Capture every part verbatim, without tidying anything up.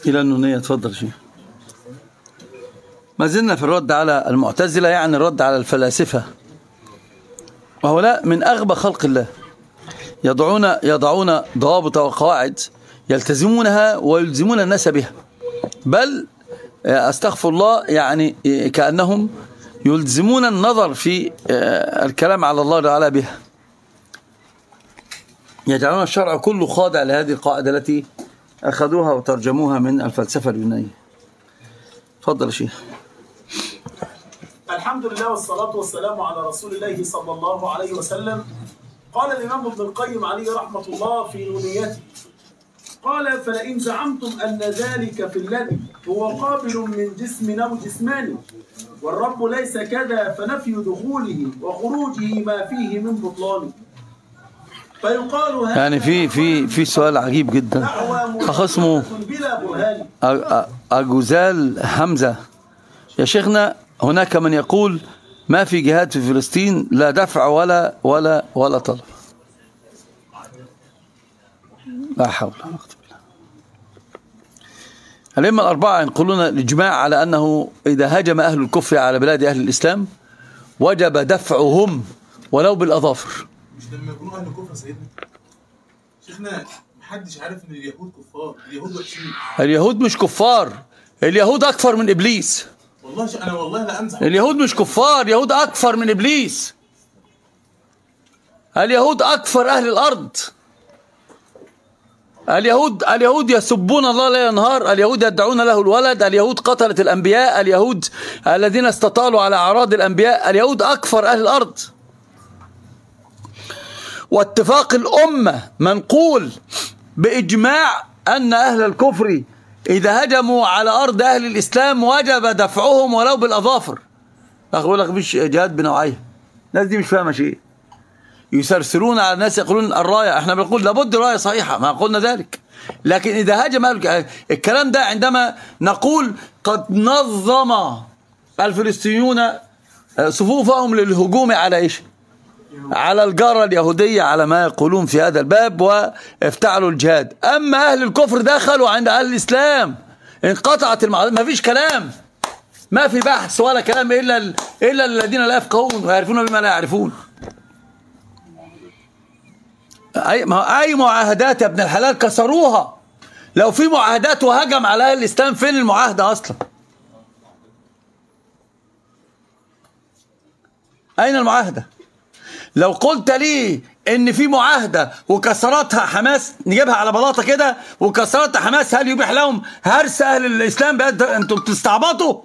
إلى النونية. تفضل شيخ. ما زلنا في الرد على المعتزلة، يعني الرد على الفلاسفة، وهؤلاء من أغبى خلق الله، يضعون يضعون ضوابط وقواعد يلتزمونها ويلزمون الناس بها، بل أستغفر الله يعني كأنهم يلزمون النظر في الكلام على الله تعالى بها، يجعلون الشرع كله خاضع لهذه القاعدة التي أخذوها وترجموها من الفلسفة اليونانية. تفضل يا شيخ. الحمد لله والصلاة والسلام على رسول الله صلى الله عليه وسلم. قال الإمام ابن القيم عليه رحمة الله في نونيته، قال: فلئن زعمتم أن ذلك في الذي هو قابل من جسم أو جسمان والرب ليس كذا، فنفي دخوله وخروجه ما فيه من بطلان. فيقال يعني في في في سؤال عجيب جدا، أخ اسمه أجوزال حمزة: يا شيخنا، هناك من يقول ما في جهاد في فلسطين، لا دفع ولا ولا ولا طلب. لا حول ولا قوة إلا بالله. الأئمة الأربعة ينقلون الإجماع على أنه إذا هجم أهل الكفر على بلاد أهل الإسلام وجب دفعهم ولو بالأظافر. مش لما يكونوا أهل كفر سيدنا شيخنا محدش عارف إن اليهود كفار، اليهود وحشين. اليهود مش كفار، اليهود أكفر من إبليس. والله أنا والله لا أمزح. اليهود مش كفار، اليهود أكفر من إبليس. اليهود أكفر أهل الأرض. اليهود اليهود يسبون الله ليل نهار، اليهود يدعون له الولد، اليهود قتلت الأنبياء، اليهود الذين استطالوا على أعراض الأنبياء، اليهود أكفر أهل الأرض. واتفاق الأمة منقول بإجماع أن أهل الكفر إذا هجموا على أرض أهل الإسلام وجب دفعهم ولو بالأظافر. أقول لك مش جهاد بنوعيه، الناس دي مش فاهمة شيء، يسرسلون على الناس يقولون الراية، احنا بنقول لابد راية صحيحة، ما قلنا ذلك، لكن إذا هجم الكلام ده عندما نقول قد نظم الفلسطينيون صفوفهم للهجوم على إيش؟ على الجارة اليهودية، على ما يقولون في هذا الباب، وافتعلوا الجهاد. أما أهل الكفر دخلوا عند أهل الإسلام، انقطعت المعارضة، ما فيش كلام، ما في بحث ولا كلام إلا إلا الذين لا يفقهون ويعرفون بما لا يعرفون. أي أي معاهدات يا ابن الحلال كسروها. لو في معاهدات وهجم على أهل الإسلام، فين المعاهدة أصلا؟ أين المعاهدة؟ لو قلت لي ان في معاهده وكسرتها حماس، نجيبها على بلاطه كده وكسرتها حماس، هل يبيح لهم هرس اهل الاسلام؟ انتوا بتستعبطوا.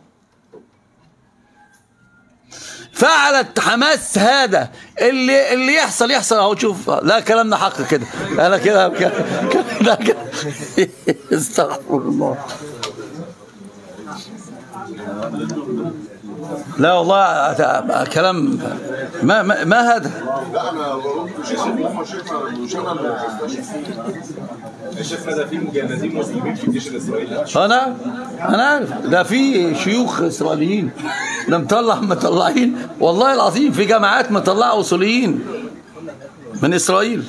فعلت حماس هذا، اللي اللي يحصل يحصل اهو. شوف، لا كلامنا حق كده، انا كده كده كده استغفر الله. لا والله كلام ما ما, ما هذا. لا انا برد شيخنا شيخنا شيخنا ده في مجندين مسلمين في الجيش الاسرائيلي. انا انا عارف ده في شيوخ اسرائيليين، ده مطلع مطلعين والله العظيم، في جامعات مطلعه اصوليين من اسرائيل.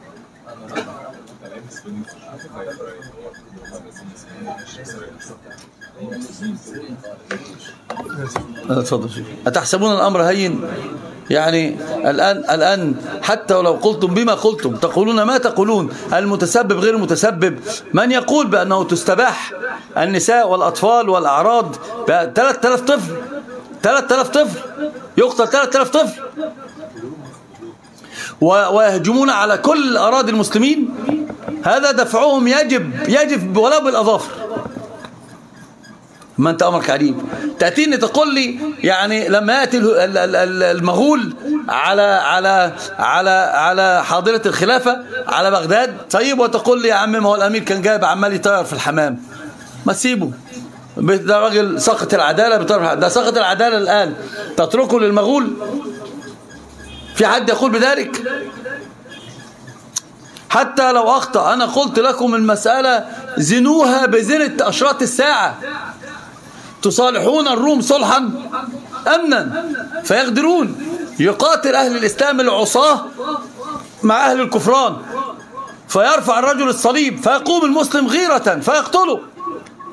اتفضل. أتحسبون الأمر هين؟ يعني الآن الآن حتى ولو قلتم بما قلتم تقولون ما تقولون، المتسبب غير المتسبب. من يقول بأنه تستباح النساء والأطفال والأعراض ثلاثة آلاف طفل، ثلاثة آلاف طفل يقتل، ثلاثة آلاف طفل، ويهجمون على كل أراضي المسلمين، هذا دفعهم يجب يجب ولو بالأظافر. ما انت امرك عجيب، تاتيني تقول لي يعني لما ياتي المغول على على على على حاضره الخلافه على بغداد، طيب، وتقول لي يا عم ما هو الامير كان جايب عمال يطير في الحمام، ما تسيبه، ده راجل سقط العداله بيطير، ده سقط العداله الان تتركه للمغول؟ في حد يقول بذلك؟ حتى لو اخطا، انا قلت لكم المساله زنوها بزنه اشراط الساعه. تصالحون الروم صلحا أمنا فيغدرون، يقاتل أهل الإسلام العصاة مع أهل الكفران، فيرفع الرجل الصليب فيقوم المسلم غيرة فيقتله،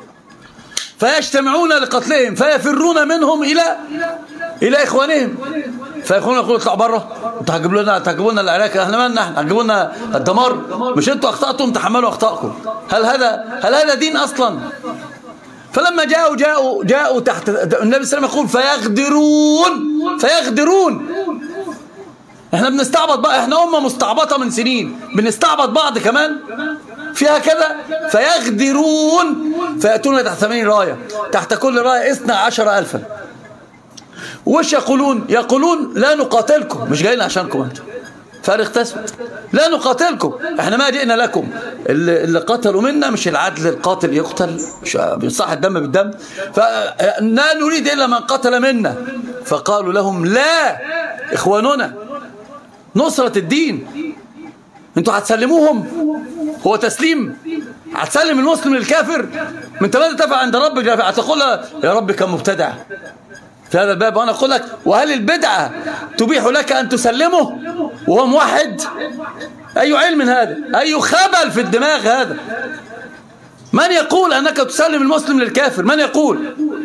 فيجتمعون لقتلهم فيفرون منهم إلى إلى إخوانهم، فيخونون يقولوا اطلعوا بره، انتوا هتجيبوا لنا هتجيبوا لنا العراق، احنا مالنا، احنا هتجيبوا لنا الدمار، مش انتوا اخطأتم تحملوا اخطائكم. هل هذا هل هذا دين اصلا؟ فلما جاءوا جاءوا جاءوا تحت النبي صلى الله عليه وسلم يقول فيغدرون فيغدرون. احنا بنستعبط بقى، احنا امه مستعبطه من سنين، بنستعبط بعض كمان فيها كذا. فيغدرون فيأتون تحت ثمانين رايه، تحت كل رايه اثنا عشر ألفا. وش يقولون؟ يقولون لا نقاتلكم، مش جايين عشانكم انتم، فارغ تسود، لا نقاتلكم، احنا ما جئنا لكم. اللي, اللي قتلوا منا مش العدل، القاتل يقتل، بيصح الدم بالدم، فلا نريد الا من قتل منا. فقالوا لهم لا اخواننا، نصرة الدين انتوا هتسلموهم؟ هو تسليم؟ هتسلم المسلم للكافر؟ من ماذا تفعل عند ربك؟ هتقول يا رب كان مبتدع في هذا الباب، وانا اقول لك وهل البدعه تبيح لك ان تسلمه وهو موحد؟ اي علم هذا؟ اي خبل في الدماغ هذا؟ من يقول انك تسلم المسلم للكافر؟ من يقول؟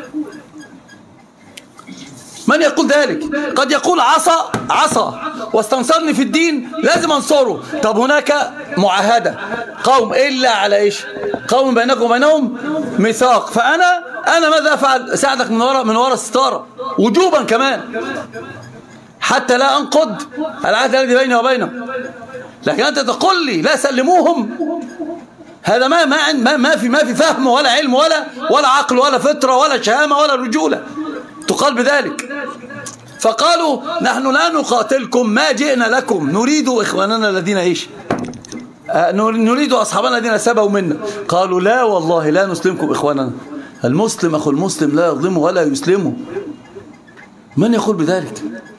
من يقول ذلك؟ قد يقول عصى عصى واستنصرني في الدين لازم انصره. طب هناك معاهده قوم الا على ايش؟ قوم بينكم وبينهم ميثاق، فانا انا ماذا افعل؟ اساعدك من وراء من وراء الستاره وجوبا كمان حتى لا انقض العهد الذي بيني وبينهم. لكن انت تقول لي لا سلموهم، هذا ما ما ما في ما في فهم ولا علم ولا ولا عقل ولا فطره ولا شهامه ولا رجوله تقال بذلك. فقالوا نحن لا نقاتلكم، ما جئنا لكم، نريد إخواننا الذين إيش آه نريد أصحابنا الذين سبوا منا. قالوا لا والله لا نسلمكم إخواننا، المسلم أخو المسلم لا يظلمه ولا يسلمه. من يقول بذلك؟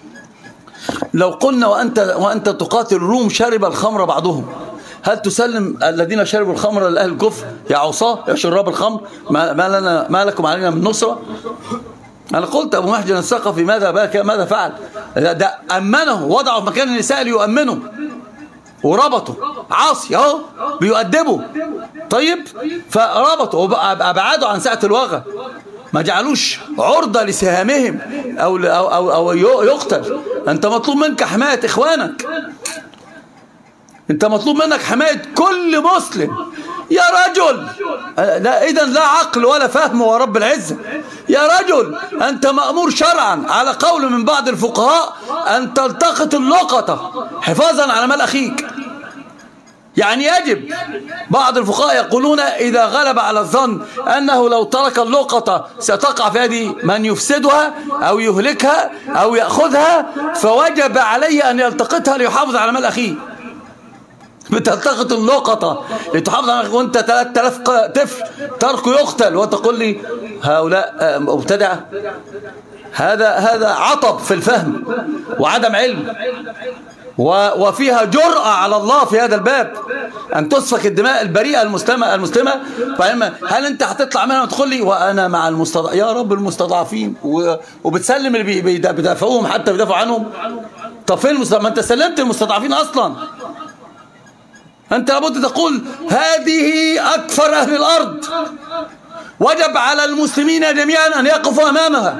لو قلنا وأنت, وأنت تقاتل الروم شرب الخمر بعضهم، هل تسلم الذين شربوا الخمر لأهل الكفر؟ يا عصاه يا شراب الخمر، ما, ما, لنا ما لكم علينا من نصرة؟ أنا قلت أبو محجن الثقفي ماذا بقى ماذا فعل؟ ده أمنه، وضعه في مكان النساء ليؤمنه وربطه، عاصي اهو بيؤدبه. طيب فربطه وأبعده عن ساعة الوغى، ما جعلوش عرضة لسهامهم أو, أو, أو, أو يقتل. أنت مطلوب منك حماية إخوانك، أنت مطلوب منك حماية كل مسلم يا رجل. لا إذن لا عقل ولا فهم ورب العزة. يا رجل أنت مأمور شرعا على قول من بعض الفقهاء أن تلتقط اللقطة حفاظا على مال أخيك. يعني يجب، بعض الفقهاء يقولون إذا غلب على الظن أنه لو ترك اللقطة ستقع في يد من يفسدها أو يهلكها أو يأخذها، فوجب عليه أن يلتقطها ليحافظ على مال أخيه. بتلتقط اللقطة لتحافظ على وانت ثلاثة آلاف طفل تركه يقتل وتقول لي هؤلاء مبتدعة؟ هذا هذا عطب في الفهم وعدم علم، وفيها جرأة على الله في هذا الباب أن تسفك الدماء البريئة المسلمة المسلمة. هل أنت هتطلع منها وتقول لي وأنا مع المستضعفين؟ يا رب المستضعفين، وبتسلم اللي بيدافعوهم حتى بيدافعوا عنهم؟ طب فين المستضعفين؟ ما أنت سلمت المستضعفين أصلا. أنت لابد تقول هذه أكثر أهل الأرض، وجب على المسلمين جميعا أن يقفوا أمامها،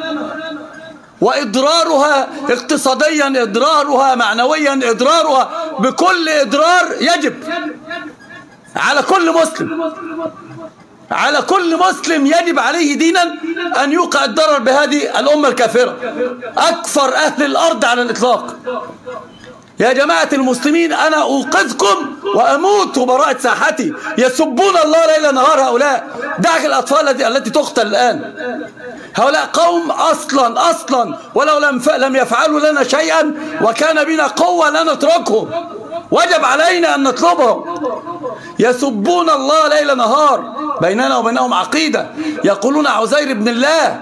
وإضرارها اقتصاديا، إضرارها معنويا، إضرارها بكل إضرار يجب على كل مسلم. على كل مسلم يجب عليه دينا أن يوقع الضرر بهذه الأمة الكافرة، أكثر أهل الأرض على الإطلاق. يا جماعة المسلمين أنا أوقظكم وأموت براءة ساحتي، يسبون الله ليل نهار هؤلاء. دعك الأطفال التي التي تقتل الآن، هؤلاء قوم أصلا أصلا ولو لم لم يفعلوا لنا شيئا وكان بنا قوة لا نتركهم، وجب علينا أن نطلبهم. يسبون الله ليل نهار، بيننا وبينهم عقيدة، يقولون عزير بن الله.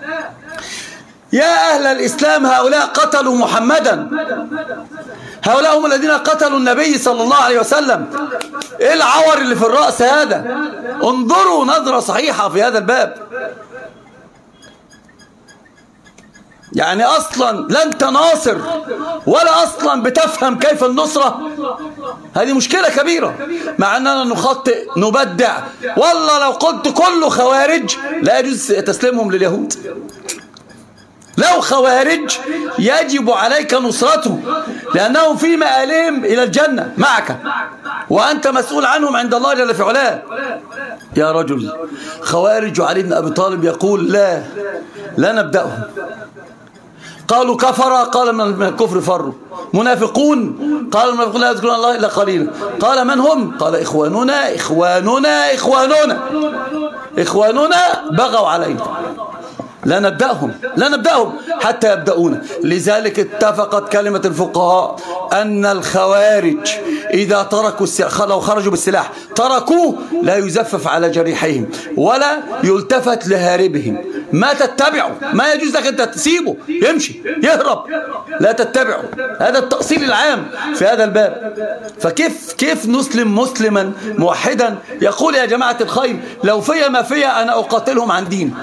يا أهل الإسلام هؤلاء قتلوا محمدا، هؤلاء هم الذين قتلوا النبي صلى الله عليه وسلم. إيه العور اللي في الرأس هذا؟ انظروا نظرة صحيحة في هذا الباب. يعني أصلا لا أنت ناصر ولا أصلا بتفهم كيف النصرة. هذه مشكلة كبيرة، مع أننا نخطئ نبدع. والله لو قلت كله خوارج لا يجوز تسليمهم لليهود. لو خوارج يجب عليك نصرتهم، لأنهم في مآلهم إلى الجنة معك، وأنت مسؤول عنهم عند الله جل في علاه. يا رجل، خوارج علي بن أبي طالب يقول لا لا نبدأهم. قالوا كفر، قال من الكفر فروا. منافقون، قال المنافقون لا يذكرون الله إلا قليلا. قال من هم؟ قال إخواننا إخواننا إخواننا إخواننا بغوا علينا، لا نبدأهم لا نبدأهم حتى يبدأون. لذلك اتفقت كلمة الفقهاء أن الخوارج إذا تركوا السلاح، لو خرجوا بالسلاح تركوه لا يزفف على جريحهم ولا يلتفت لهاربهم. ما تتبعوا، ما يجوز لك أنت تسيبه يمشي يهرب، لا تتبعوا. هذا التأصيل العام في هذا الباب. فكيف كيف نسلم مسلما موحدا يقول يا جماعة الخير لو فيا ما فيا أنا أقاتلهم عن دين،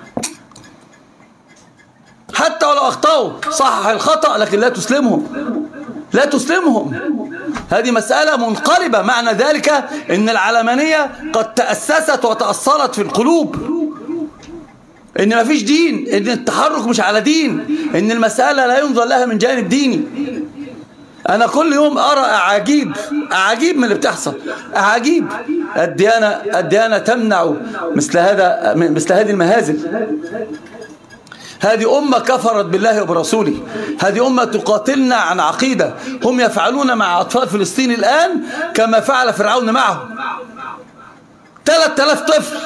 حتى ولو أخطأوا صحح الخطأ، لكن لا تسلمهم لا تسلمهم. هذه مسألة منقلبة. معنى ذلك أن العلمانية قد تأسست وتأصلت في القلوب، أن ما فيش دين، أن التحرك مش على دين، أن المسألة لا ينظر لها من جانب ديني. أنا كل يوم أرى أعاجيب أعاجيب من اللي بتحصل، أعاجيب. الديانة الديانة تمنع مثل هذا مثل هذه المهازل. هذه أمة كفرت بالله وبرسوله، هذه أمة تقاتلنا عن عقيدة. هم يفعلون مع أطفال فلسطين الآن كما فعل فرعون معهم. ثلاثة آلاف طفل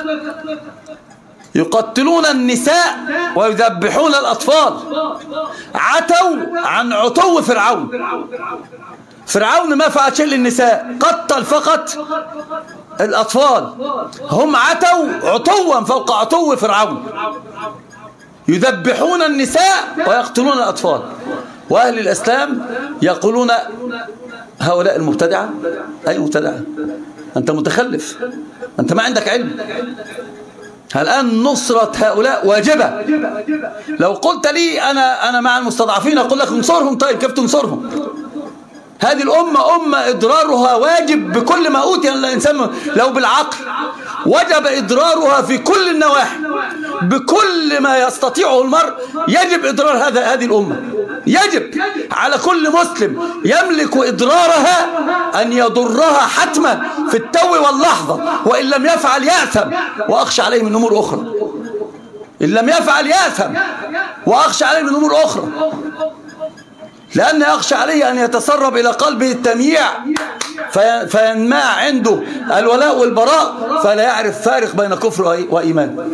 يقتلون النساء ويذبحون الأطفال. عتوا عن عتو فرعون. فرعون ما فعل شيء للنساء، قتل فقط الأطفال. هم عتوا عتوا فوق عتو فرعون، يذبحون النساء ويقتلون الأطفال. وأهل الإسلام يقولون هؤلاء المبتدعة. أي مبتدعة؟ أنت متخلف، أنت ما عندك علم. الآن نصرة هؤلاء واجبة. لو قلت لي أنا أنا مع المستضعفين أقول لك انصرهم. طيب كيف تنصرهم؟ هذه الأمة أمة إضرارها واجب بكل ما أوتي الإنسان. لو بالعقل وجب إضرارها في كل النواحي، بكل ما يستطيعه المرء يجب إضرار هذا هذه الأمة. يجب على كل مسلم يملك إضرارها أن يضرها حتما في التو واللحظة، وإن لم يفعل يأثم وأخشى عليه من أمور أخرى. إن لم يفعل يأثم وأخشى عليه من أمور أخرى، لأن يخشى عليه أن يتسرب إلى قلبه التمييع فينمع عنده الولاء والبراء، فلا يعرف فارق بين كفر وإيمان.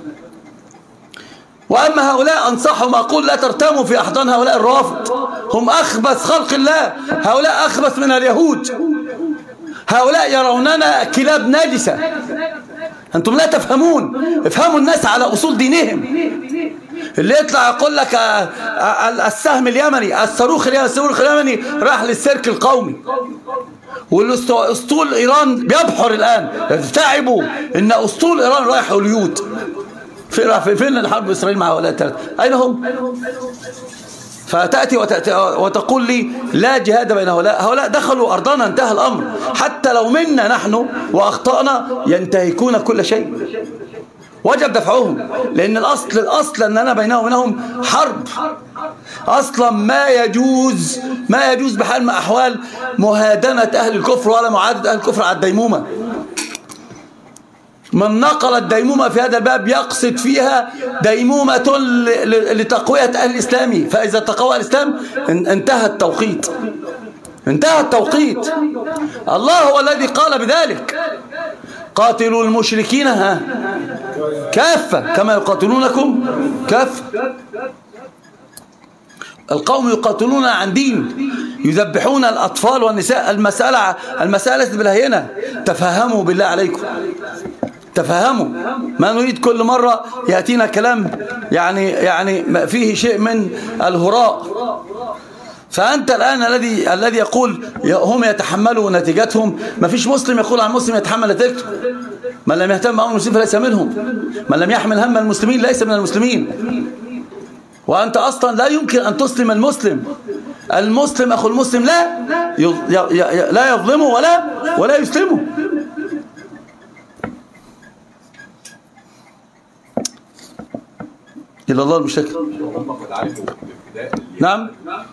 وأما هؤلاء أنصحهم أقول لا ترتموا في أحضان هؤلاء الرافض، هم أخبث خلق الله. هؤلاء أخبث من اليهود. هؤلاء يروننا كلاب نجسة. أنتم لا تفهمون. افهموا الناس على أصول دينهم. اللي يطلع يقول لك السهم اليمني، الصاروخ اليمني، الصاروخ اليمني راح للسيرك القومي، والأسطول إيران بيبحر الآن. تعبوا إن أسطول إيران رايح هوليود. فين الحرب إسرائيل مع هؤلاء الثلاثة؟ أين هم؟ فتأتي وتقول لي لا جهاد بين هؤلاء. هؤلاء دخلوا أرضنا انتهى الأمر. حتى لو منا نحن وأخطأنا ينتهكون كل شيء. وجب دفعهم، لأن الأصل الأصل أننا بينهم وبينهم حرب. أصلا ما يجوز ما يجوز بحال من أحوال مهادنة أهل الكفر ولا معادة أهل الكفر على الديمومة. من نقل الديمومة في هذا الباب يقصد فيها ديمومة لتقوية أهل الإسلام، فإذا تقوى الإسلام انتهى التوقيت انتهى التوقيت. الله هو الذي قال بذلك: قاتلوا المشركين ها كافة كما يقاتلونكم كافة. القوم يقاتلون عن دين، يذبحون الأطفال والنساء. المسألة المسألة بالهينة. تفهموا بالله عليكم، تفهموا. ما نريد كل مرة يأتينا كلام يعني يعني فيه شيء من الهراء. فأنت الآن الذي الذي يقول هم يتحملوا نتيجتهم. ما فيش مسلم يقول عن مسلم يتحمل نتيجته. من لم يهتم بأمر المسلمين فليس منهم، من لم يحمل هم المسلمين ليس من المسلمين. وأنت أصلا لا يمكن أن تسلم المسلم. المسلم أخو المسلم لا لا يظلمه ولا ولا يسلمه. إلا الله المشتكى. نعم.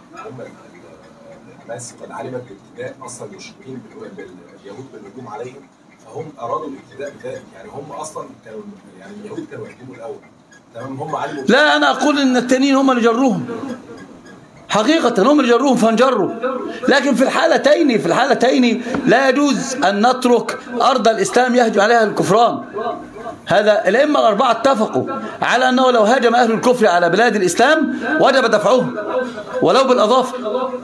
الناس قد علمت بابتداء اصلا المشركين باليهود بالهجوم عليهم، فهم ارادوا الابتداء بذلك، يعني هم اصلا كانوا يعني اليهود كانوا يهجموا الاول، تمام؟ هم علموا. لا انا اقول ان التانيين هم اللي جروهم حقيقة، هم اللي جروهم فانجروا. لكن في الحالتين في الحالتين لا يجوز ان نترك ارض الاسلام يهجم عليها الكفران. هذا الائمه الاربعه اتفقوا على انه لو هاجم اهل الكفر على بلاد الاسلام وجب دفعهم ولو بالاظافر.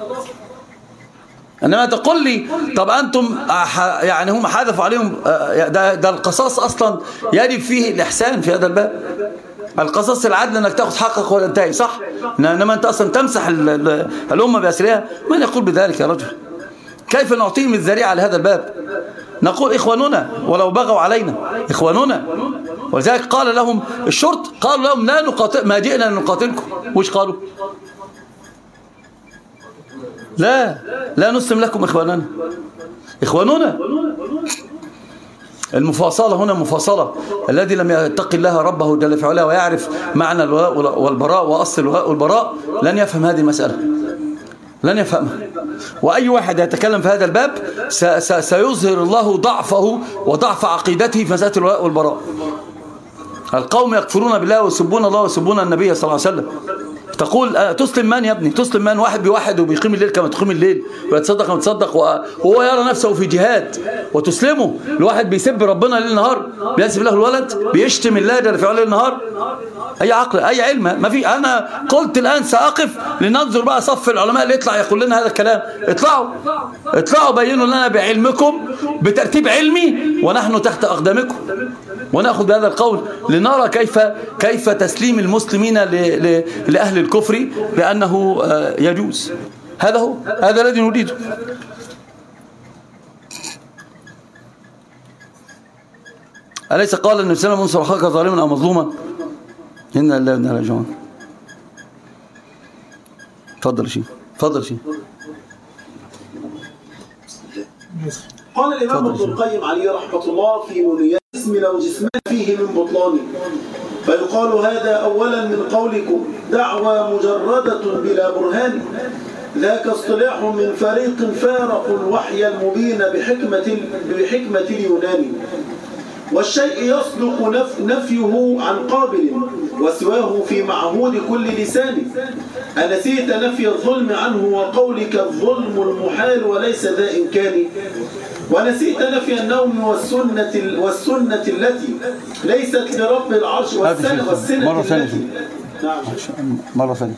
انما تقول لي طب انتم يعني هم حذفوا عليهم، ده, ده القصاص اصلا يجب فيه الاحسان في هذا الباب. القصاص العدل انك تاخذ حقك ولا تنتهي، صح؟ انما انت اصلا تمسح الامه باسرها. من يقول بذلك يا رجل؟ كيف نعطيهم الذريعه لهذا الباب؟ نقول إخواننا ولو بغوا علينا، إخواننا. ولذلك قال لهم الشرط، قالوا لهم لا نقاتل، ما جئنا لنقاتلكم. وش قالوا؟ لا لا نسلم لكم إخواننا، إخواننا. المفاصلة هنا مفاصلة. الذي لم يتق الله ربه جل في علاه ويعرف معنى الولاء والبراء وأصل الولاء والبراء لن يفهم هذه المسألة، لن يفهمها. وأي واحد يتكلم في هذا الباب سيظهر الله ضعفه وضعف عقيدته في مسألة الولاء والبراء. القوم يكفرون بالله ويسبون الله ويسبون النبي صلى الله عليه وسلم. تقول تسلم من يا ابني؟ تسلم من؟ واحد بواحد وبيقيم الليل كما تقيم الليل ويتصدق كما تصدق وهو يرى نفسه في جهاد، وتسلمه لواحد بيسب ربنا ليل نهار، بينسب له الولد، بيشتم الله جل في علاه ليل نهار؟ أي عقل أي علم؟ ما في. أنا قلت الآن سأقف لننظر بقى صف العلماء اللي يطلع يقول لنا هذا الكلام. اطلعوا اطلعوا بينوا لنا بعلمكم بترتيب علمي ونحن تحت أقدامكم، ونأخذ بهذا القول لنرى كيف كيف تسليم المسلمين لأهل الكفر بأنه يجوز. هذا هو هذا الذي نريده. أليس قال النبي صلى الله عليه وسلم: انصر أخاك ظالما أو مظلوما؟ إن الله وإنا إليه راجعون. تفضل يا شيخ، تفضل يا شيخ. قال الإمام ابن القيم عليه رحمة الله في نونيات: اسم لو جسمان فيه من بطلان، فيقال هذا أولا من قولكم دعوى مجردة بلا برهان، ذاك اصطلاح من فريق فارقوا الوحي المبين بحكمة بحكمة اليونان، والشيء يصدق نف نفيه عن قابل وسواه في معهود كل لسان، أنسيت نفي الظلم عنه وقولك الظلم المحال وليس ذا إمكان، ونسيت نفي النوم والسنة والسنة التي ليست لرب العرش والسنة والسنة مرة ثانية. نعم مرة ثانية.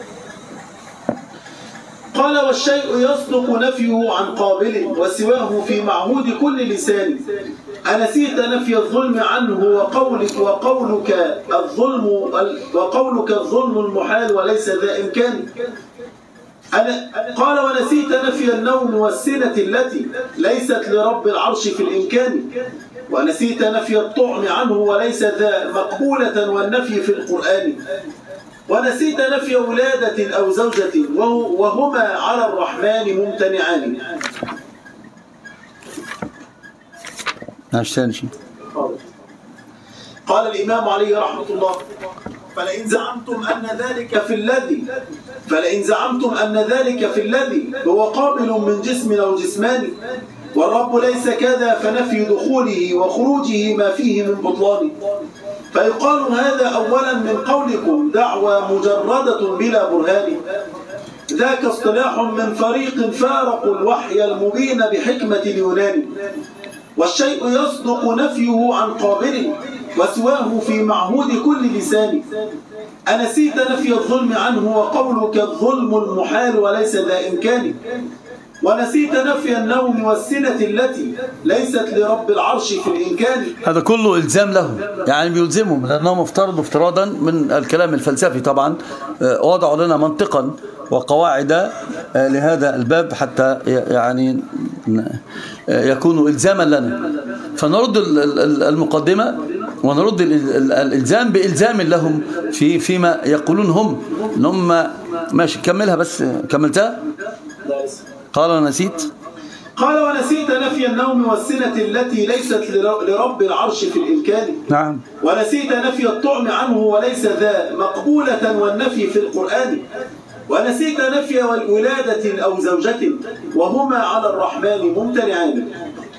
قال: والشيء يصدق نفيه عن قابل وسواه في معهود كل لسان، أنسيت نفي الظلم عنه وقولك وقولك الظلم وقولك الظلم المحال وليس ذا إمكان. أنا قال: ونسيت نفي النوم والسنة التي ليست لرب العرش في الإمكان، ونسيت نفي الطعم عنه وليس ذا مقبولة والنفي في القرآن، ونسيت نفي ولادة أو زوجة وهما على الرحمن ممتنعان. قال الإمام عليه رحمة الله: فلئن زعمتم أن ذلك في الذي فلئن زعمتم أن ذلك في الذي هو قابل من جسم أو جسمان والرب ليس كذا، فنفي دخوله وخروجه ما فيه من بطلان، فيقال هذا أولا من قولكم دعوى مجردة بلا برهان، ذاك اصطلاح من فريق فارقوا الوحي المبين بحكمة اليونان، والشيء يصدق نفيه عن قابل وسواه في معهود كل لسان، أنسيت نفي الظلم عنه وقولك الظلم المحال وليس ذا إمكان، ونسيت نفي النوم والسنة التي ليست لرب العرش في الإمكان. هذا كله إلزام لهم، يعني بيلزمهم لأنهم افترضوا افتراضا من الكلام الفلسفي. طبعا وضعوا لنا منطقا وقواعد لهذا الباب حتى يعني يكونوا إلزاما لنا. فنرد المقدمة ونرد الإلزام بإلزام لهم في فيما يقولون هم إن هم ماشي. كملها بس، كملتها. قال نسيت قال ونسيت نفي النوم والسنة التي ليست لرب العرش في الإمكان. نعم. ونسيت نفي الطعم عنه وليس ذا مقبولة والنفي في القرآن. ونسيت نفي والولادة أو زوجة وهما على الرحمن ممتنعان.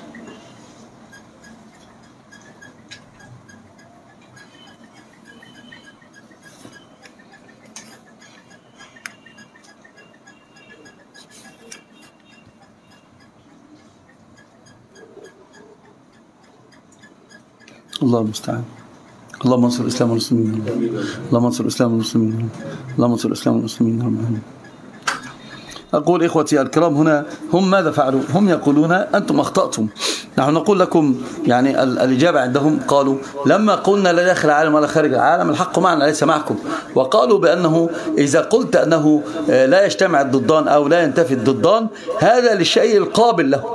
الله المستعان. اللهم انصر الإسلام والمسلمين. اللهم انصر الإسلام والمسلمين. اللهم انصر الإسلام والمسلمين. أقول إخوتي الكرام، هنا هم ماذا فعلوا؟ هم يقولون أنتم أخطأتم. نحن نقول لكم يعني الإجابة عندهم، قالوا لما قلنا لا داخل العالم ولا خارج العالم الحق معنا ليس معكم. وقالوا بأنه إذا قلت أنه لا يجتمع الضدان أو لا ينتفي الضدان، هذا للشيء القابل له،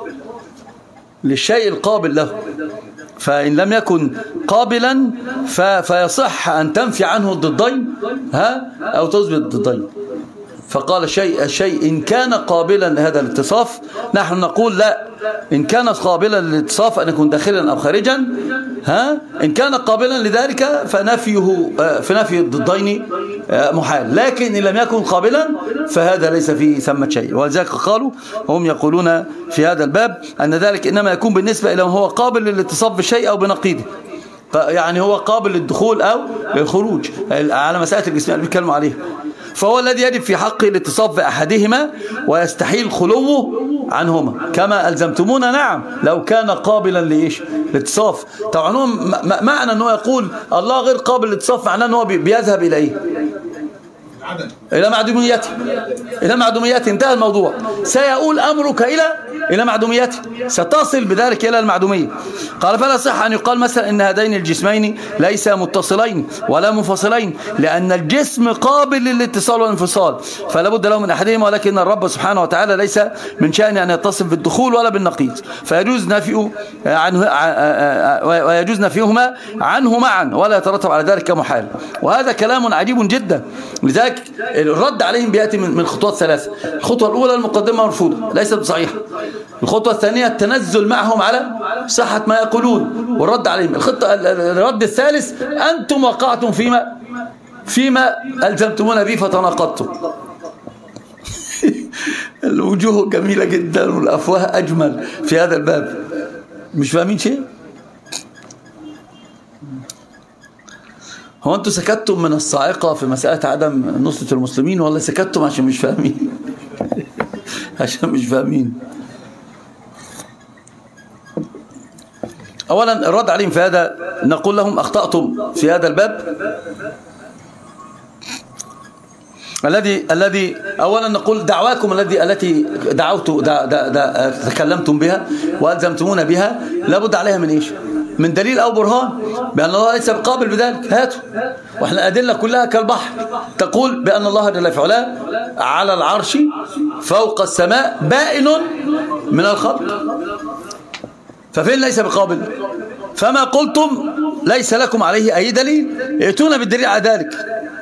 للشيء القابل له. فإن لم يكن قابلا فيصح أن تنفي عنه الضدين ها أو تثبت الضدين. فقال الشيء الشيء إن كان قابلا لهذا الاتصاف، نحن نقول لا، إن كان قابلا للاتصاف أن يكون داخلا أو خارجا، ها إن كان قابلا لذلك فنفيه فنفي الضدين محال، لكن إن لم يكن قابلا فهذا ليس فيه ثمة شيء. ولذلك قالوا هم يقولون في هذا الباب أن ذلك إنما يكون بالنسبة إلى من هو قابل للاتصاف بالشيء أو بنقيضه، يعني هو قابل للدخول أو للخروج على مسألة الجسمية اللي بيتكلموا عليها، فهو الذي يجب في حقه الاتصاف بأحدهما ويستحيل خلوه عنهما كما ألزمتمونا. نعم لو كان قابلا لإيش؟ الاتصاف. طبعا معنى أنه يقول الله غير قابل للاتصاف معناه أنه بيذهب إلى إيه؟ إلى معدوميته، إلى معدوميته. انتهى الموضوع. سيؤول أمرك إلى إلى معدوميته، ستصل بذلك إلى المعدومية. قال فلا صح أن يقال مثلا إن هذين الجسمين ليس متصلين ولا منفصلين، لأن الجسم قابل للاتصال والانفصال فلا بد له من أحدهما، ولكن الرب سبحانه وتعالى ليس من شأنه أن يتصف بالدخول ولا بالنقيض، فيجوز نفيه عنه ويجوز نفيهما عنه معا ولا يترتب على ذلك محال. وهذا كلام عجيب جدا. لذلك الرد عليهم بيأتي من خطوات ثلاثة. الخطوة الأولى المقدمة مرفوضة ليست بصحيحة. الخطوة الثانية التنزل معهم على صحة ما يقولون والرد عليهم. الخطة الرد الثالث أنتم وقعتم فيما فيما ألزمتمونا به فتناقضتم. الوجوه جميلة جدا والأفواه أجمل في هذا الباب. مش فاهمين شيء؟ هو أنتم سكتتم من الصاعقة في مسألة عدم نصرة المسلمين ولا سكتتم عشان مش فاهمين؟ عشان مش فاهمين. أولا الرد عليهم في هذا، نقول لهم أخطأتم في هذا الباب الذي الذي أولا نقول دعواكم الذي التي دعوت دع دع دع تكلمتم بها وألزمتمونا بها لابد عليها من إيش؟ من دليل أو برهان بأن الله ليس بقابل بذلك. هاتوا. وإحنا أدلة كلها كالبحر تقول بأن الله جل في علاه على العرش فوق السماء بائن من الخلق، ففين ليس بقابل؟ فما قلتم ليس لكم عليه أي دليل، ائتونا بالدليل على ذلك.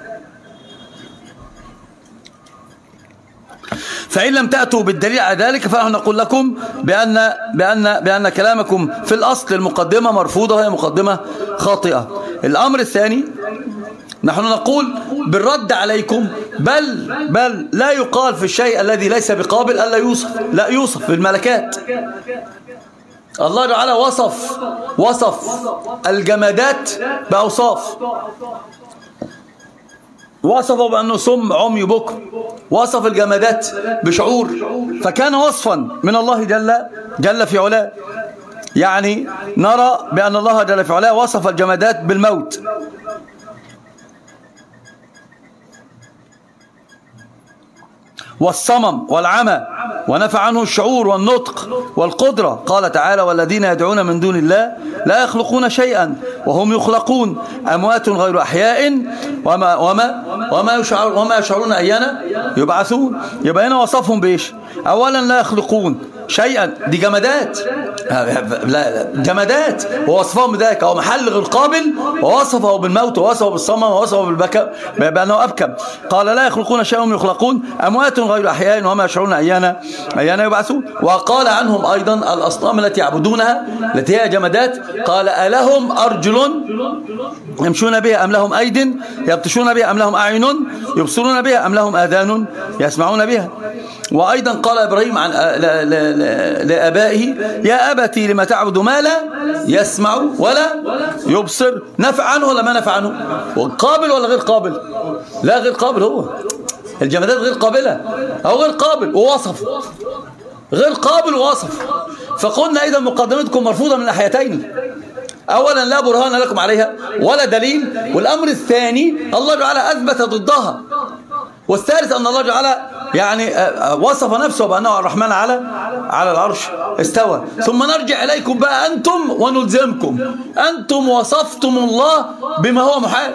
فإن لم تأتوا بالدليل على ذلك فنحن نقول لكم بأن بأن بأن كلامكم في الأصل المقدمة مرفوضة وهي مقدمة خاطئة. الأمر الثاني نحن نقول بالرد عليكم بل بل لا يقال في الشيء الذي ليس بقابل ألا يوصف، لا يوصف بالملكات. الله تعالى وصف وصف الجمادات بأوصاف، وصفه بأنه سم عمي بكم، وصف الجمادات بشعور، فكان وصفا من الله جل جل في علاه. يعني نرى بأن الله جل في علاه وصف الجمادات بالموت، والصمم والعمى، ونفى عنه الشعور والنطق والقدرة. قال تعالى والذين يدعون من دون الله لا يخلقون شيئا وهم يخلقون أموات غير أحياء وما, وما, وما, يشعر وما يشعرون أيانا يبعثون. يبقى هنا وصفهم بإيش؟ أولا لا يخلقون شيئا، دي جمادات لا لا جمادات ووصفهم بذلك، أو محل غير قابل ووصفه بالموت ووصفه بالصمم ووصفه بالبكم بأنه أبكم. قال لا يخلقون شيئا هم يخلقون أموات غير أحياء وما يشعرون أيانا أيانا يبعثون. وقال عنهم أيضا الأصنام التي يعبدونها التي هي جمادات، قال ألهم أرجل يمشون بها أم لهم أيد يبطشون بها أم لهم أعين يبصرون بها أم لهم آذان يسمعون بها. وأيضا قال إبراهيم عن لآبائه يا أبتي لما تعبد ما لا يسمع ولا يبصر، نفع عنه ولا ما نفع عنه؟ قابل ولا غير قابل؟ لا غير قابل، هو الجمادات غير قابلة أو غير قابل ووصف، غير قابل ووصف. فقلنا إذا مقدمتكم مرفوضة من ناحيتين، أولا لا برهان لكم عليها ولا دليل، والأمر الثاني الله تعالى أثبت ضدها، والثالث أن الله تعالى يعني وصف نفسه بأنه الرحمن على على العرش استوى. ثم نرجع إليكم بقى أنتم ونلزمكم، أنتم وصفتم الله بما هو محال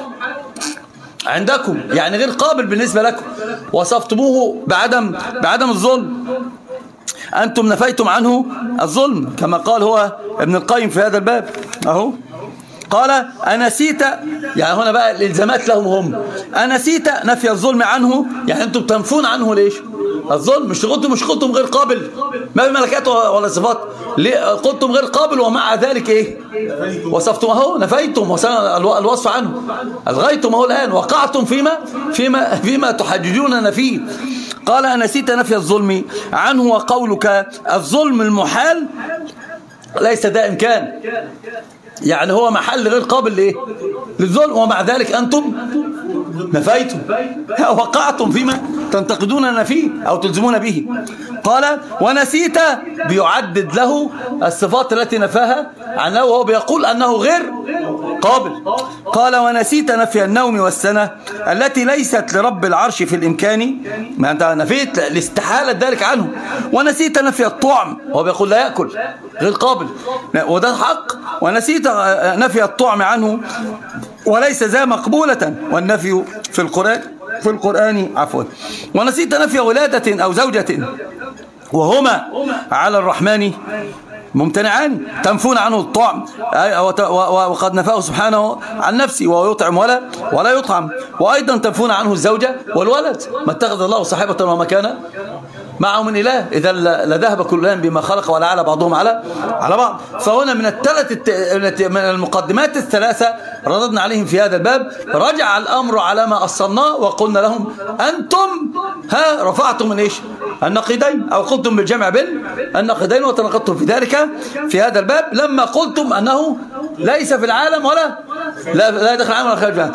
عندكم، يعني غير قابل بالنسبة لكم، وصفتموه بعدم بعدم الظلم، أنتم نفيتم عنه الظلم كما قال هو ابن القيم في هذا الباب أهو. قال أنسيت، يعني هنا بقى الإلزامات لهم هم، أنسيت نفي الظلم عنه، يعني أنتم تنفون عنه ليش الظلم؟ مش قلتم مش قلتم غير قابل، ما في ملكات ولا صفات، قلتم غير قابل ومع ذلك إيه وصفتم أهو، نفيتم الوصف عنه، ألغيتم أهو الآن، وقعتم فيما فيما فيما تحججوننا فيه. قال أنسيت نفي الظلم عنه وقولك الظلم المحال ليس ده إمكان، يعني هو محل غير قابل لإيه للظلم، ومع ذلك أنتم نفيتم وقعتم فيما تنتقدوننا فيه أو تلزمون به. قال ونسيت بيعدد له الصفات التي نفاها عنه وهو بيقول أنه غير قابل. قال ونسيت نفي النوم والسنة التي ليست لرب العرش في الإمكان، ما أنت نفيت لاستحالة ذلك عنه. ونسيت نفي الطعم وهو بيقول لا يأكل غير قابل، وده حق. ونسيت نفي الطعم عنه وليس ذا مقبولة، والنفي في القرآن في القرآن عفوا. ونسيت نفي ولادة أو زوجة وهما على الرحمن ممتنعان، تنفون عنه الطعم وقد نفاه سبحانه عن نفسه وهو يطعم ولا ولا يطعم. وأيضا تنفون عنه الزوجة والولد، ما اتخذ الله صاحبة وما كان معه من إله، إذا لذهب كل إله بما خلق ولا على بعضهم على على بعض. فهنا من الثلاث من المقدمات الثلاثة رددنا عليهم في هذا الباب، رجع الأمر على ما أصلناه وقلنا لهم أنتم ها رفعتم من إيش النقيضين، أو قلتم بالجمع بين النقيضين وتناقضتم في ذلك في هذا الباب لما قلتم أنه ليس في العالم ولا لا, لا يدخل العالم ولا خارج العالم،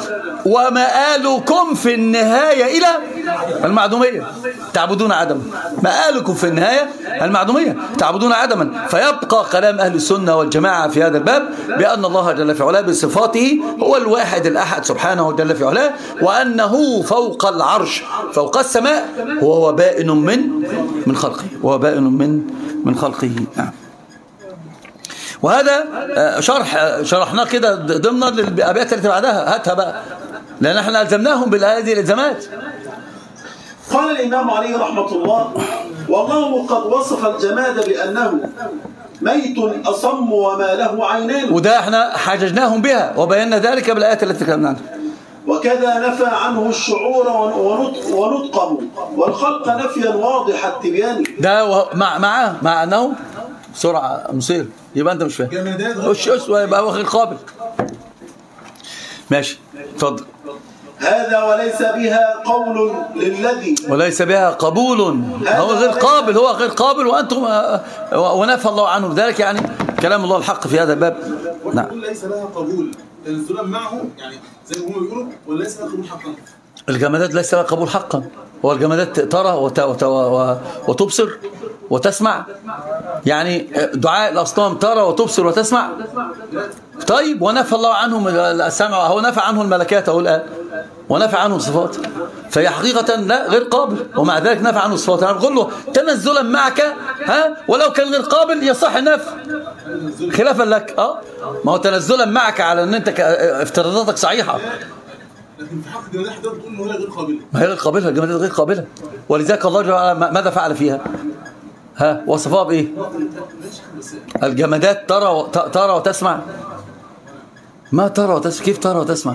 ومآلكم في النهاية إلى المعدومية، تعبدون عدما. مآلكم في النهاية المعدومية، تعبدون عدما. فيبقى كلام أهل السنة والجماعة في هذا الباب بأن الله جل في علاه بصفاته هو الواحد الأحد سبحانه جل في علاه، وأنه فوق العرش فوق السماء، وهو بائن من من خلقه، وهو بائن من من خلقه. نعم. وهذا شرح شرحناه كده ضمن الأبيات التي بعدها، هاتها بقى لأن احنا ألزمناهم بهذه الإلزامات. قال الإمام عليه رحمة الله والله قد وصف الجماد بأنه ميت أصم وما له عينان، وده احنا حججناهم بها وبينا ذلك بالآيات التي تكلمنا عنها. وكذا نفى عنه الشعور ونطقه والخلق نفيا واضح التبيان. ده مع معاه مع أنه بسرعة مصير، يبقى أنت مش فاهم وش أسوأ، يبقى هو غير قابل. ماشي اتفضل. هذا وليس بها قول للذي وليس بها قبول، هو غير قابل، هو غير قابل وأنتم ونفى الله عنه ذلك، يعني كلام الله الحق في هذا الباب. نعم. ليس لها قبول تنزلا معه، يعني زي ما هم بيقولوا وليس لها قبول حقا. الجمادات ليس لها قبول حقا، هو الجمادات ترى وت... وت... وتبصر وتسمع، يعني دعاء الأصنام ترى وتبصر وتسمع. طيب ونفى الله عنهم السمع، هو نفى عنه الملكات أهو الآن، ونفى عنه الصفات، فهي حقيقة لا غير قابل، ومع ذلك نفى عنه الصفات. أنا بقول له تنزلا معك ها ولو كان غير قابل يصح النفي خلافا لك. اه ما هو تنزلا معك على ان انت افتراضاتك صحيحة، لكن في حق الجمادات حضرتك بتقول ان هي غير قابلة. ما هي غير قابلة، الجمادات غير قابلة، ولذلك الله ماذا فعل فيها؟ ها وصفها بايه؟ الجمادات ترى و... ترى وتسمع. ما ترى وتسمع، كيف ترى وتسمع؟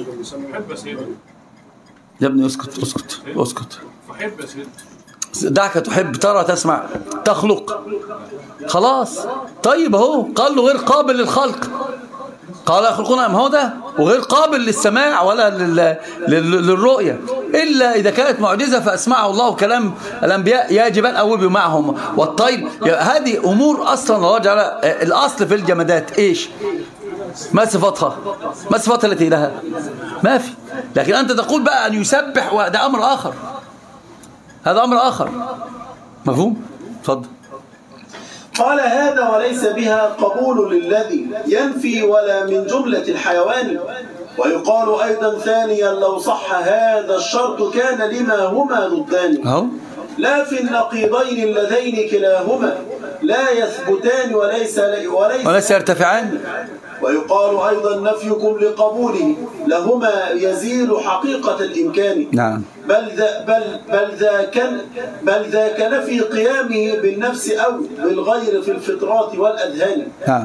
يا ابني اسكت اسكت اسكت. دعك تحب ترى وتسمع تخلق خلاص. طيب اهو قال له غير قابل للخلق، قال يخلقون، ما هو ده، وغير قابل للسماع ولا لل... لل... للرؤية إلا إذا كانت معجزة فأسمعه الله كلام الأنبياء يجب أن أوبوا معهم والطير. هذه أمور أصلا الله جعل الأصل في الجمادات إيش؟ ما صفتها؟ ما صفتها التي لها؟ ما في. لكن أنت تقول بقى أن يسبح وده أمر آخر، هذا أمر آخر. مفهوم؟ تفضل. قال هذا وليس بها قبول للذي ينفي ولا من جملة الحيوان. ويقال أيضا ثانيا لو صح هذا الشرط كان لما هما ضدان، لا في النقيضين اللذين كلاهما لا يثبتان وليس وليس, وليس يرتفعان. ويقال أيضا نفيكم لقبوله لهما يزيل حقيقة الإمكان. نعم. بل ذا بل بل ذاك بل ذاك نفي قيامه بالنفس أو بالغير في الفطرات والأذهان. نعم.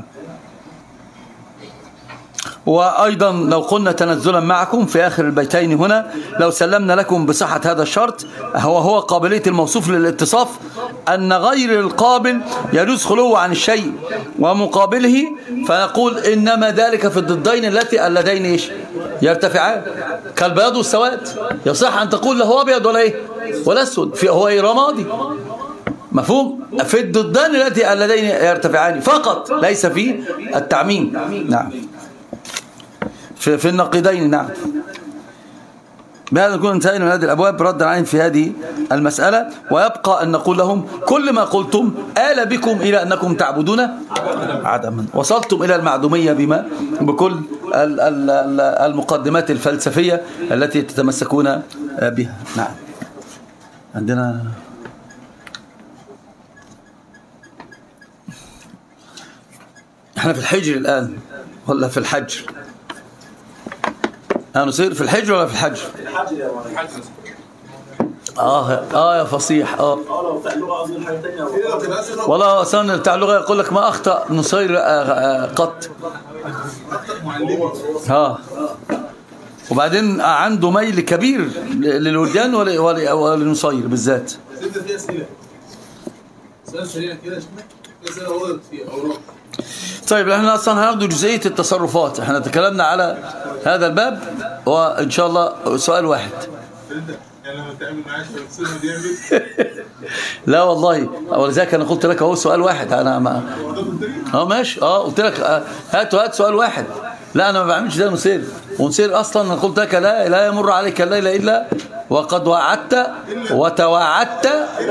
وأيضا لو قلنا تنزلا معكم في آخر البيتين هنا، لو سلمنا لكم بصحة هذا الشرط هو هو قابلية الموصوف للاتصاف، أن غير القابل يجوز خلوه عن الشيء ومقابله، فنقول إنما ذلك في الضدين التي اللذين إيش يرتفعان كالبياض والسواد. يصح أن تقول له أبيض ولا إيه ولا أسود، هو إيه رمادي. مفهوم؟ في الضدان التي اللذين يرتفعان فقط، ليس في التعميم. نعم. في, في النقيضين. نعم. بهذا نكون انتهينا من هذه الأبواب ردا عليهم في هذه المسألة. ويبقى أن نقول لهم كل ما قلتم آل بكم إلى أنكم تعبدون عدما، وصلتم إلى المعدومية بما بكل المقدمات الفلسفية التي تتمسكون بها. نعم. عندنا احنا في الحجر الآن ولا في الحجر؟ هنصير في الحجر ولا في الحجر؟ الحجر يا مولانا. اه اه يا فصيح. اه اه لو بتاع اللغه قصدي الحاجه ثانيه. والله اصلا بتاع اللغه يقول لك ما اخطا نصير قط. ها. وبعدين عنده ميل كبير للوردان ولنصير بالذات. سيدنا في اسئله سؤال سريع كده اسئله وردت في اوراق. طيب احنا اصلا هناخد جزئيه التصرفات، احنا تكلمنا على هذا الباب وان شاء الله سؤال واحد. يعني لما تعمل معاش في دي لا والله، ولذلك انا قلت لك اهو سؤال واحد. انا ما اه ماشي اه قلت لك هات هات سؤال واحد. لا انا ما بعملش ده نصير، ونصير اصلا انا قلت لك لا لا يمر عليك الليل الا وقد وعدت وتوعدت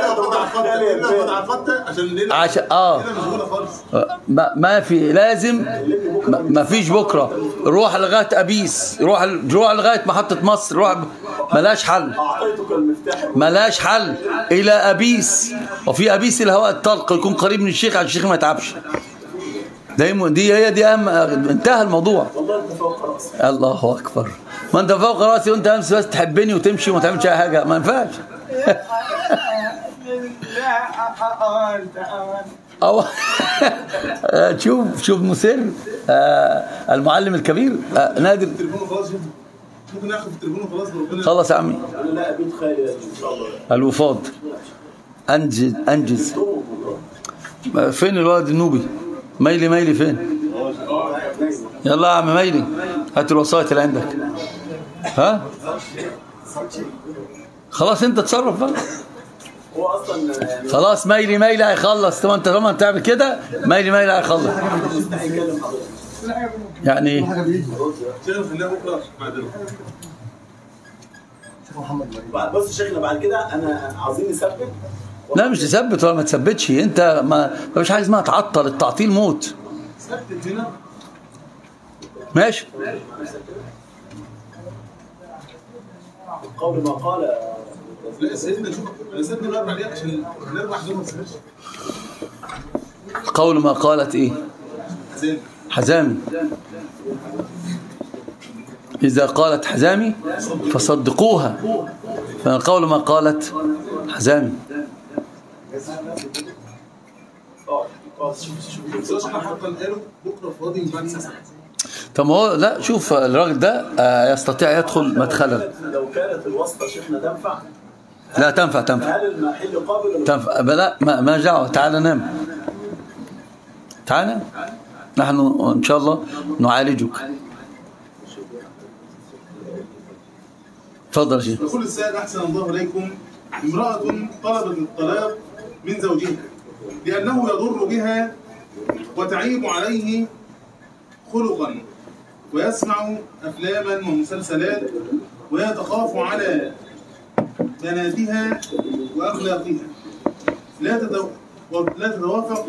عشان اه ما, ما في لازم ما, ما فيش بكره. روح لغايه ابيس، روح روح لغايه محطه مصر، روح ملاش حل، ملاش حل الى ابيس. وفي ابيس الهواء الطلق يكون قريب من الشيخ عشان الشيخ ما يتعبش. دي هي دي اهم، انتهى الموضوع. الله اكبر. ما انت فوق راسي وانت امس بس تحبني وتمشي وما تعملش اي حاجه، ما ينفعش. أو شوف شوف مسر المعلم الكبير نادر. ممكن ناخد التليفون وخلاص. خلص يا عمي. لا ابيت خالي ان شاء الله. الوفاض انجز انجز. فين الولد النوبي؟ ميلي ميلي فين؟ يلا يا عم ميلي، هات الوسائط اللي عندك. ها خلاص انت تصرف بقى. هو اصلا يعني خلاص ميلي ميلي هيخلص. طب انت لما تعمل كده ميلي ميلي هيخلص. يعني ايه؟ بص شيخنا بعد كده انا عاوزين نثبت. لا مش تثبت ولا ما تثبتش، انت ما مش حاجه اسمها تعطل. التعطيل موت. ثبت هنا ماشي. قول ما قال. لا سيدنا شوف انا سيبني الاربع دقايق عشان نربح دول ما نسيبش. قول ما قالت ايه؟ حزامي. حزامي. إذا قالت حزامي فصدقوها، فالقول ما قالت حزامي. شوف حقا قالوا بكره فاضي بعد ساعه. طب هو لا، شوف الراجل ده آه، يستطيع يدخل مدخلا. لو كانت الواسطه شيخنا تنفع، لا تنفع تنفع هل المحل قابل ولا تنفع لا، ما ما دعوه. تعال نام، تعال نام. نحن ان شاء الله نعالجك. تفضل يا شيخ. يقول السائل احسن الله اليكم، امراه طلبت الطلاق من زوجها لانه يضر بها وتعيب عليه خلقا ويسمع افلاما ومسلسلات وهي تخاف على بناتها واخلاقها، لا تتو... لا تتوافق.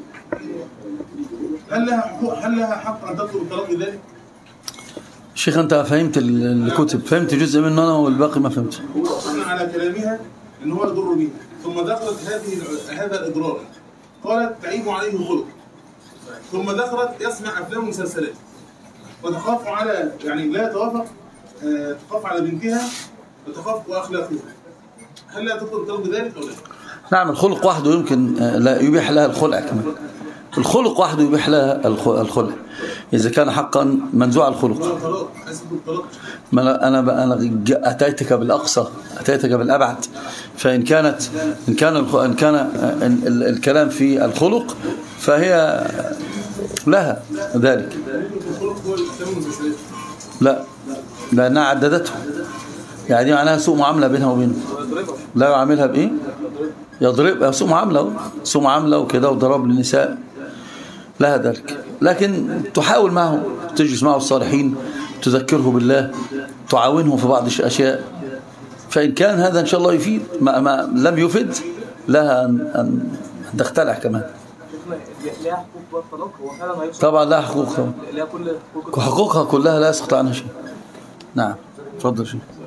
هل لها حقوق، هل لها حق ان تطلب الطلاق بذلك؟ شيخ انت فهمت الكتب، فهمت جزء منه انا والباقي ما فهمت. وقفنا على كلامها ان هو يضر بها، ثم ذكرت هذه هذا الاضرار، قالت تعيب عليه خلق، ثم ذكرت يسمع افلام ومسلسلات وتخاف على، يعني لا يتوافق، آه، تخاف على بنتها وتخاف واخلاقها، هل لا تطلب الطلاق بذلك او لا؟ نعم، الخلق وحده يمكن لا يبيح لها الخلع كمان. الخلق وحده يبيح لها الخلع إذا كان حقا منزوع الخلق. ما أنا أنا أتيتك بالأقصى، أتيتك بالأبعد. فإن كانت إن كان إن كان الكلام في الخلق فهي لها ذلك. لا، لأنها عددته، يعني دي معناها سوء معاملة بينها وبينه. لا يعاملها بإيه؟ يضرب، سوء معاملة، سوء معاملة وكده، وضرب للنساء، لها ذلك. لكن تحاول معه، تجلس معه الصالحين، تذكره بالله، تعاونهم في بعض الأشياء. فإن كان هذا إن شاء الله يفيد، ما, ما لم يفيد لها أن, أن تختلع كمان. لها حقوق والطلاق هو فعلا هيوصل. طبعا لها حقوق، لها كل حقوقها كلها لا يسقط عنها شيء. نعم، تفضل شيء.